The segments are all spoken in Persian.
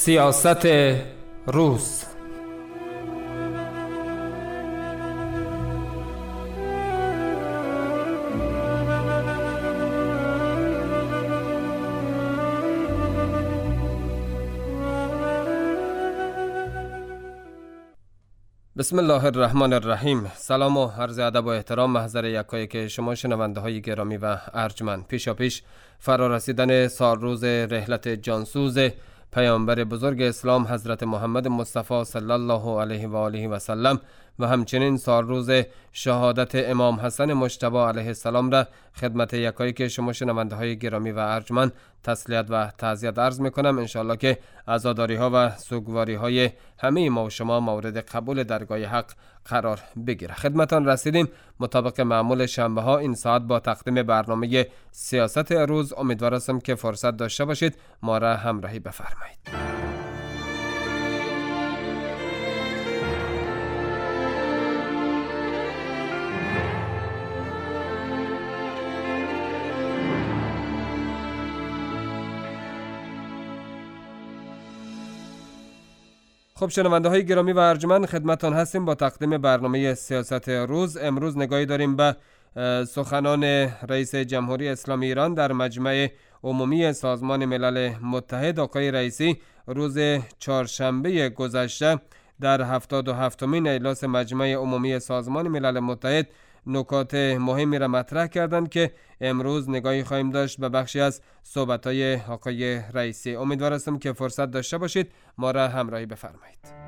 سیاست روز. بسم الله الرحمن الرحیم. سلام و عرض ادب و احترام محضر یکایک شما شنونده های گرامی و ارجمند. پیشاپیش فرارسیدن سالروز رحلت جانسوز پیامبر بزرگ اسلام حضرت محمد مصطفی صلی الله علیه و آله و سلم و همچنین سالروز شهادت امام حسن مجتبی علیه السلام را خدمت یکایک شما شنونده های گرامی و ارجمند تسلیت و تعزیت عرض میکنم. انشالله که عزاداری ها و سوگواری های همه ما و شما مورد قبول درگاه حق قرار بگیره. خدمتان رسیدیم. مطابق معمول شنبه ها این ساعت با تقدیم برنامه سیاست روز. امیدوارم که فرصت داشته باشید ما را همراهی بفرمایید. خب شنونده های گرامی و ارجمند، خدمتان هستیم با تقدیم برنامه سیاست روز. امروز نگاهی داریم به سخنان رئیس جمهوری اسلامی ایران در مجمع عمومی سازمان ملل متحد. آقای رئیسی روز چهارشنبه گذشته در 77مین اجلاس مجمع عمومی سازمان ملل متحد نکات مهمی را مطرح کردند که امروز نگاهی خواهیم داشت به بخشی از صحبت‌های آقای رئیسی. امیدوارم که فرصت داشته باشید ما را همراهی بفرمایید.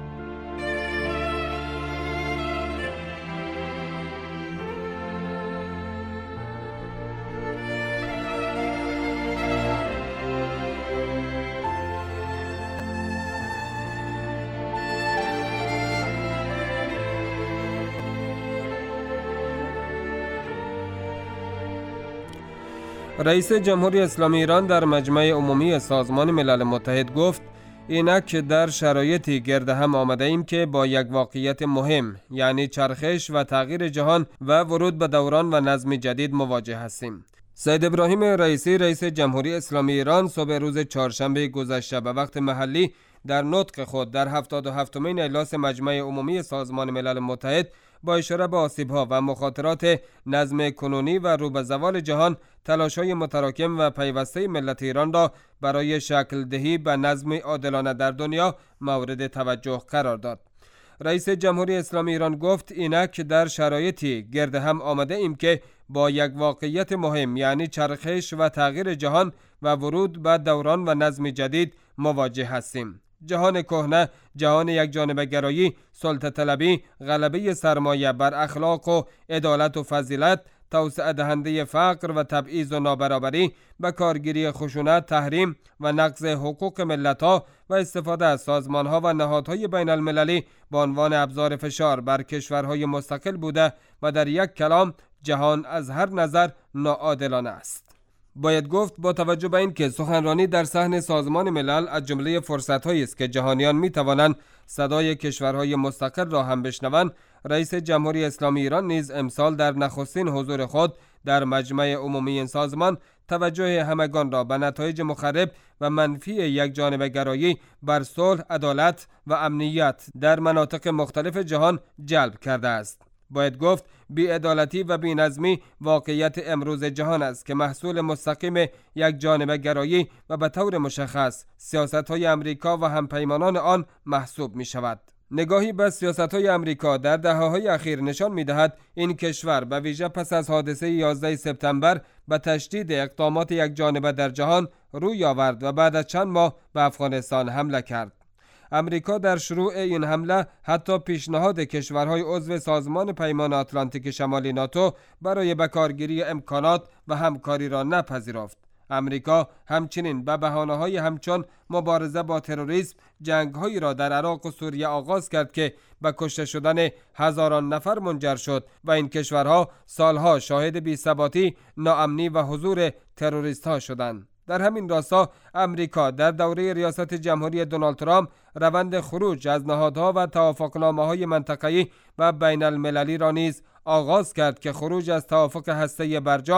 رئیس جمهوری اسلامی ایران در مجمع عمومی سازمان ملل متحد گفت اینک در شرایطی گرد هم آمده ایم که با یک واقعیت مهم یعنی چرخش و تغییر جهان و ورود به دوران و نظم جدید مواجه هستیم. سید ابراهیم رئیسی رئیس جمهوری اسلامی ایران صبح روز چهارشنبه گذشته به وقت محلی در نطق خود در 77مین اجلاس مجمع عمومی سازمان ملل متحد با اشاره به آسیب‌ها و مخاطرات نظم کنونی و رو به زوال جهان تلاش‌های متراکم و پیوسته ملت ایران را برای شکل دهی به نظم عادلانه در دنیا مورد توجه قرار داد. رئیس جمهوری اسلامی ایران گفت اینک در شرایطی گرد هم آمده ایم که با یک واقعیت مهم یعنی چرخش و تغییر جهان و ورود به دوران و نظم جدید مواجه هستیم. جهان کهنه، جهان یک جانبه گرایی، سلطه طلبی، غلبه سرمایه بر اخلاق و عدالت و فضیلت، توسعه دهنده فقر و تبعیض و نابرابری، به کارگیری خشونت، تحریم و نقض حقوق ملت‌ها و استفاده از سازمان‌ها و نهادهای بین المللی به عنوان ابزار فشار بر کشورهای مستقل بوده و در یک کلام جهان از هر نظر ناعادلانه است. باید گفت با توجه به این که سخنرانی در صحن سازمان ملل از جمله فرصت‌هایی است که جهانیان می‌توانند صدای کشورهای مستقل را هم بشنوند، رئیس جمهوری اسلامی ایران نیز امسال در نخستین حضور خود در مجمع عمومی این سازمان توجه همگان را به نتایج مخرب و منفی یک جانبه گرایی بر صلح، عدالت و امنیت در مناطق مختلف جهان جلب کرده است. باید گفت بی‌عدالتی و بی‌نظمی واقعیت امروز جهان است که محصول مستقیم یک جانبه گرایی و به طور مشخص سیاست‌های امریکا و همپیمانان آن محسوب می شود. نگاهی به سیاست‌های امریکا در دهه‌های اخیر نشان می‌دهد این کشور به ویژه پس از حادثه 11 سپتامبر به تشدید اقدامات یک جانبه در جهان روی آورد و بعد از چند ماه به افغانستان حمله کرد. امریکا در شروع این حمله حتی پیشنهاد کشورهای عضو سازمان پیمان آتلانتیک شمالی ناتو برای بکارگیری امکانات و همکاری را نپذیرفت. امریکا همچنین به بهانه‌های همچون مبارزه با تروریسم جنگ‌هایی را در عراق و سوریه آغاز کرد که به کشته شدن هزاران نفر منجر شد و این کشورها سالها شاهد بی‌ثباتی، ناامنی و حضور تروریست‌ها شدند. در همین راستا امریکا در دوره ریاست جمهوری دونالد ترامپ روند خروج از نهادها و توافقنامه‌های منطقه‌ای و بین المللی را نیز آغاز کرد که خروج از توافق هسته‌ای برجام،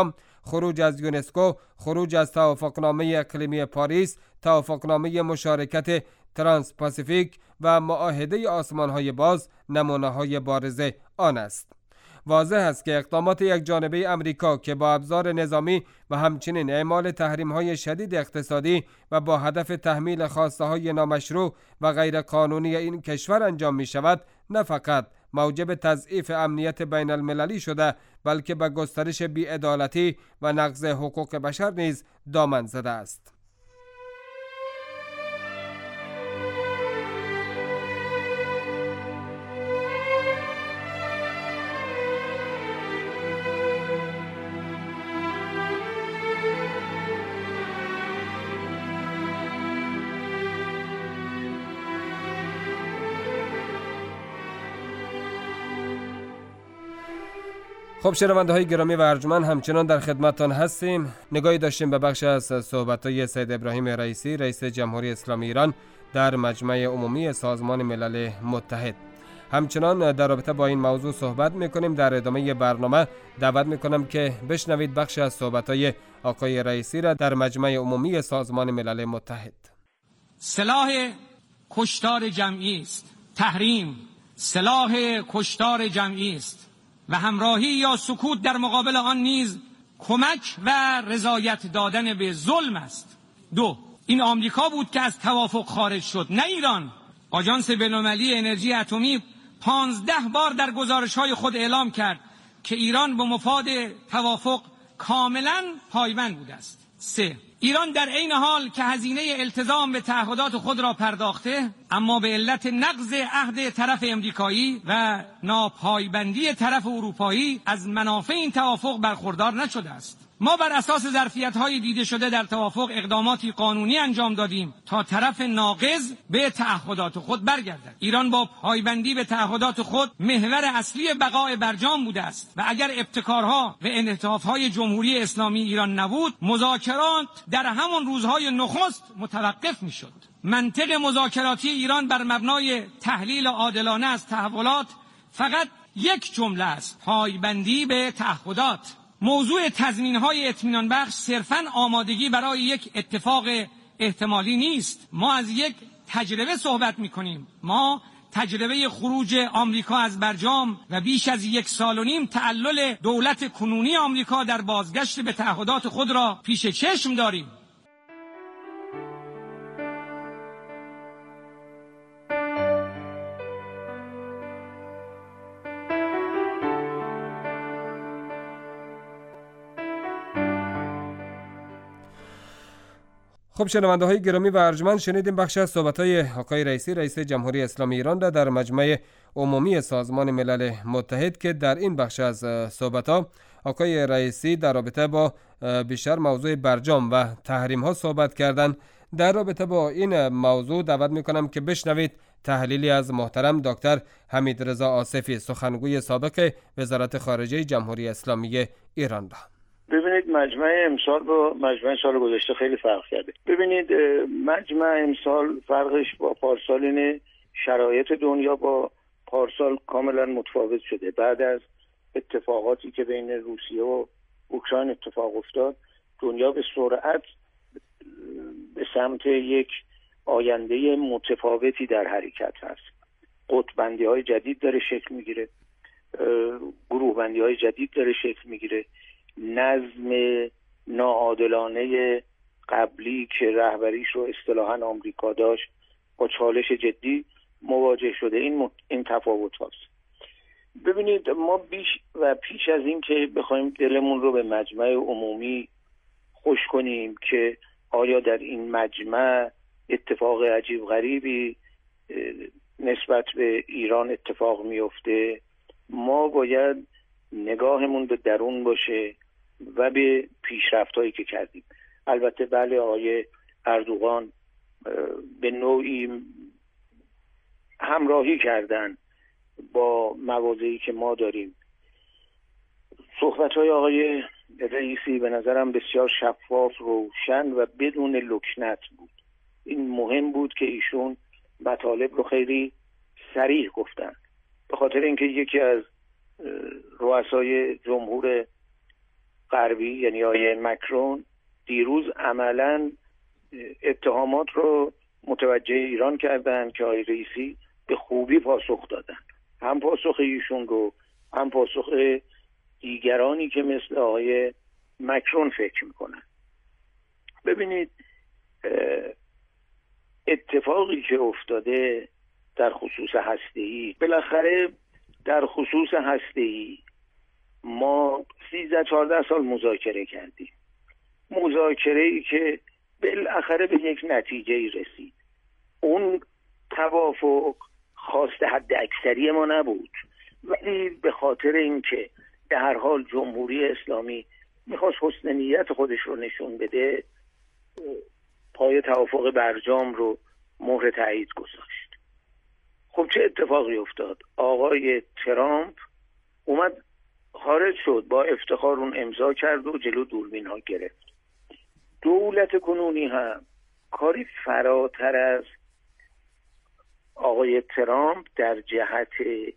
خروج از یونسکو، خروج از توافقنامه اقلیمی پاریس، توافقنامه مشارکت ترانس پاسیفیک و معاهده آسمان‌های باز نمونه‌های بارز آن است. واضح است که اقدامات یک جانبه امریکا که با ابزار نظامی و همچنین اعمال تحریم‌های شدید اقتصادی و با هدف تحمیل خواسته‌های نامشروع و غیرقانونی این کشور انجام می‌شود، نه فقط موجب تضعیف امنیت بین المللی شده، بلکه به گسترش بی‌عدالتی و نقض حقوق بشر نیز دامن زده است. خب شنونده های گرامی و ارجمند، همچنان در خدمتتان هستیم. نگاهی داشتیم به بخش از صحبت‌های سید ابراهیم رئیسی، رئیس جمهوری اسلامی ایران در مجمع عمومی سازمان ملل متحد. همچنان در رابطه با این موضوع صحبت می‌کنیم. در ادامه برنامه دعوت می‌کنم که بشنوید بخش از صحبت‌های آقای رئیسی را در مجمع عمومی سازمان ملل متحد. سلاح کشتار جمعی است. تحریم سلاح کشتار جمعی است و همراهی یا سکوت در مقابل آن نیز کمک و رضایت دادن به ظلم است. 2. این آمریکا بود که از توافق خارج شد، نه ایران. آژانس بین‌المللی انرژی اتمی 15 بار در گزارش‌های خود اعلام کرد که ایران به مفاد توافق کاملا پایبند بوده است. 3. ایران در عین حال که هزینه التزام به تعهدات خود را پرداخته، اما به علت نقض عهد طرف امریکایی و ناپایبندی طرف اروپایی از منافع این توافق برخوردار نشده است. ما بر اساس ظرفیت‌های دیده شده در توافق اقداماتی قانونی انجام دادیم تا طرف ناقض به تعهدات خود برگردد. ایران با پایبندی به تعهدات خود محور اصلی بقای برجام بوده است و اگر ابتکارها و انعطاف‌های جمهوری اسلامی ایران نبود، مذاکرات در همان روزهای نخست متوقف می‌شد. منطق مذاکراتی ایران بر مبنای تحلیل عادلانه از تحولات فقط یک جمله است: پایبندی به تعهدات. موضوع تضمین‌های اطمینان بخش صرفاً آمادگی برای یک اتفاق احتمالی نیست. ما از یک تجربه صحبت می‌کنیم. ما تجربه خروج آمریکا از برجام و بیش از 1.5 سال تعلل دولت کنونی آمریکا در بازگشت به تعهدات خود را پیش چشم داریم. خب شنونده های گرامی و ارجمند، شنیدیم بخش از صحبت های آقای رئیسی، رئیس جمهوری اسلامی ایران را در مجمع عمومی سازمان ملل متحد که در این بخش از صحبت ها آقای رئیسی در رابطه با بیشتر موضوع برجام و تحریم ها صحبت کردند. در رابطه با این موضوع دعوت میکنم که بشنوید تحلیلی از محترم دکتر حمیدرضا آصفی، سخنگوی سابق وزارت خارجه جمهوری اسلامی ایران را. ببینید، مجمع امسال با مجمع سال گذشته خیلی فرق کرده. ببینید، مجمع امسال فرقش با پارسال اینه شرایط دنیا با پارسال کاملا متفاوت شده. بعد از اتفاقاتی که بین روسیه و اوکراین اتفاق افتاد، دنیا به سرعت به سمت یک آینده متفاوتی در حرکت هست. قطب‌بندی های جدید داره شکل میگیره، گروه بندی های جدید داره شکل میگیره. نظم ناعادلانه قبلی که رهبریش رو اصطلاحاً آمریکا داشت با چالش جدی مواجه شده. این تفاوت هاست. ببینید، ما پیش از این که بخوایم دلمون رو به مجمع عمومی خوش کنیم که آیا در این مجمع اتفاق عجیب غریبی نسبت به ایران اتفاق میفته، ما باید نگاهمون به درون باشه و به پیشرفت‌هایی که کردیم. البته بله، آقای اردوغان به نوعی همراهی کردن با مواضعی که ما داریم. صحبت‌های آقای رئیسی به نظرم بسیار شفاف، روشن و بدون لکنت بود. این مهم بود که ایشون مطالب رو خیلی صریح گفتن، به خاطر اینکه یکی از رؤسای جمهور غربی یعنی آقای مکرون دیروز عملاً اتهامات رو متوجه ایران کردن که آقای رئیسی به خوبی پاسخ دادن، هم پاسخ ایشون رو هم پاسخ دیگرانی که مثل آقای مکرون فکر میکنن. ببینید اتفاقی که افتاده در خصوص هسته‌ای، بالاخره در خصوص هسته‌ای ما 13-14 سال مذاکره کردیم، مذاکره‌ای که بالاخره به یک نتیجه‌ای رسید. اون توافق خواست حد اکثری ما نبود، ولی به خاطر اینکه به هر حال جمهوری اسلامی میخواست حسن نیت خودش رو نشون بده، پای توافق برجام رو مهر تایید گذاشت. خب چه اتفاقی افتاد؟ آقای ترامپ اومد خارج شد، با افتخار اون امضا کرد و جلو دوربین ها گرفت. دولت کنونی هم کاری فراتر از آقای ترامپ در جهت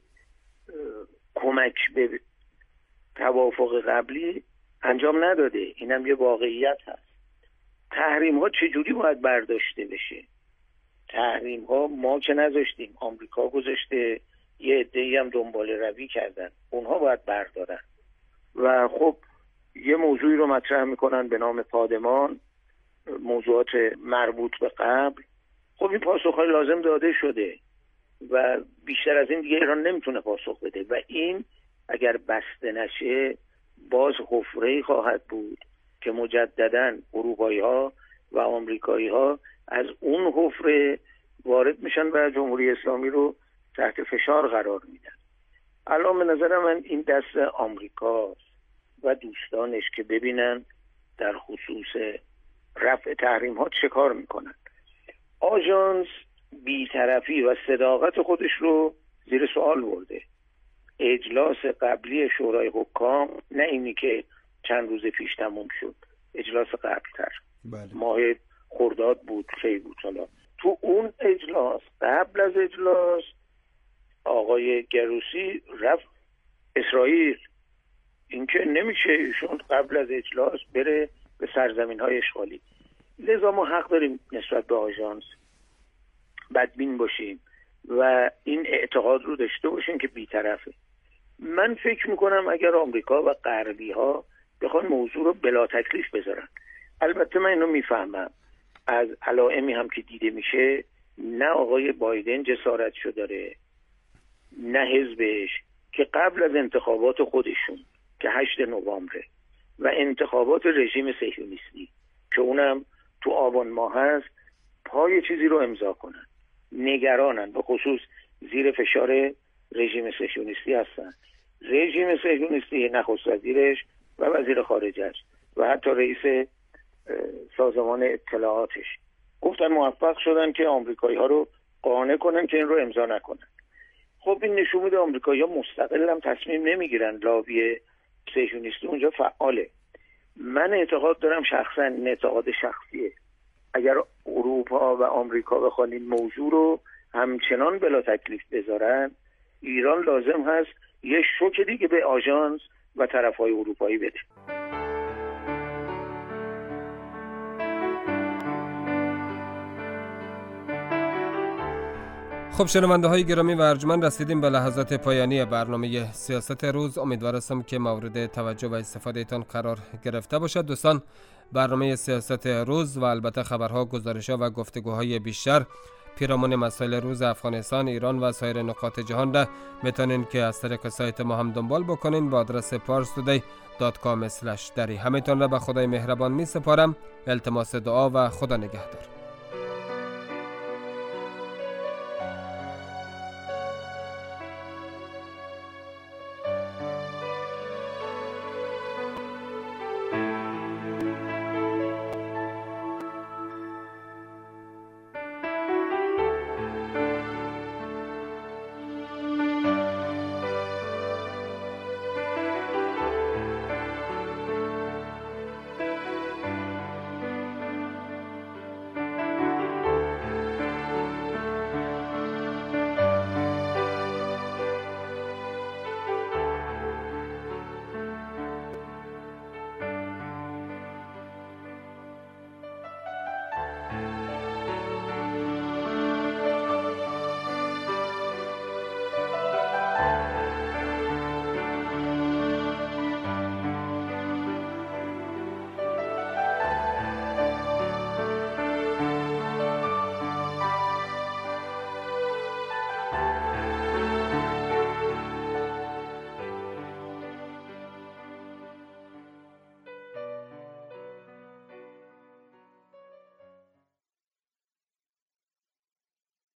کمک به توافق قبلی انجام نداده. اینم یه واقعیت هست. تحریم ها چجوری باید برداشته بشه؟ تحریم ها ما که نذاشتیم، آمریکا گذاشته، یه عده‌ای هم دنبال روی کردن، اونها باید بردارن. و خب یه موضوعی رو مطرح میکنن به نام پادمان، موضوعات مربوط به قبل. خب این پاسخ‌های لازم داده شده و بیشتر از این دیگه ایران نمیتونه پاسخ بده و این اگر بسته نشه باز حفره‌ای خواهد بود که مجدداً اروپایی‌ها و آمریکایی‌ها از اون حفره وارد میشن و جمهوری اسلامی رو تحت فشار قرار میدن. الان به نظر من این دست آمریکا و دوستانش که ببینن در خصوص رفع تحریم ها چه کار میکنن. آژانس بی‌طرفی و صداقت خودش رو زیر سوال برده. اجلاس قبلی شورای حکام، نه اینی که چند روز پیش تموم شد، اجلاس قبلتر، ماه خرداد بود، کی بود، حالا تو اون اجلاس، قبل از اجلاس آقای گروسی رفت اسرائیل. این که نمیشه ایشون قبل از اجلاس بره به سرزمین‌های اشغالی. لذا ما حق داریم نسبت به آژانس بدبین باشیم و این اعتقاد رو داشته باشیم که بی‌طرفه. من فکر میکنم اگر آمریکا و غربی‌ها بخوان موضوع رو بلا تکلیف بذارن، البته من اینو میفهمم، از علائمی هم که دیده میشه نه آقای بایدن جسارتشو داره نه حزبش که قبل از انتخابات خودشون که 8 نوامبر و انتخابات رژیم صهیونیستی که اونم تو آبان ماه هست پای چیزی رو امضا کنن. نگرانن، به خصوص زیر فشار رژیم صهیونیستی هستن. رژیم صهیونیستی، نخست وزیرش و وزیر خارجه‌اش و حتی رئیس سازمان اطلاعاتش گفتن موفق شدن که آمریکایی‌ها رو قانع کنن که این رو امضا نکنن. خب این نشون میده آمریکایی‌ها مستقل هم تصمیم نمیگیرن، لابی صهیونیستی اونجا فعاله. من اعتقاد دارم شخصا، این اعتقاد شخصیه، اگر اروپا و آمریکا بخوان این موضوع رو همچنان بلا تکلیف بذارن، ایران لازم هست یه شوک دیگه به آژانس و طرف‌های اروپایی بده. خب شنونده های گرامی و ارجمند، رسیدیم به لحظات پایانی برنامه سیاست روز. امیدوارم که مورد توجه و استفاده تان قرار گرفته باشد. دوستان، برنامه سیاست روز و البته خبرها، گزارش‌ها و گفتگوهای بیشتر پیرامون مسائل روز افغانستان، ایران و سایر نقاط جهان را میتونین که از طریق سایت ما هم دنبال بکنین با آدرس parstoday.com/dari. همتون را به خدای مهربان می سپارم. التماس دعا و خدا نگهدار.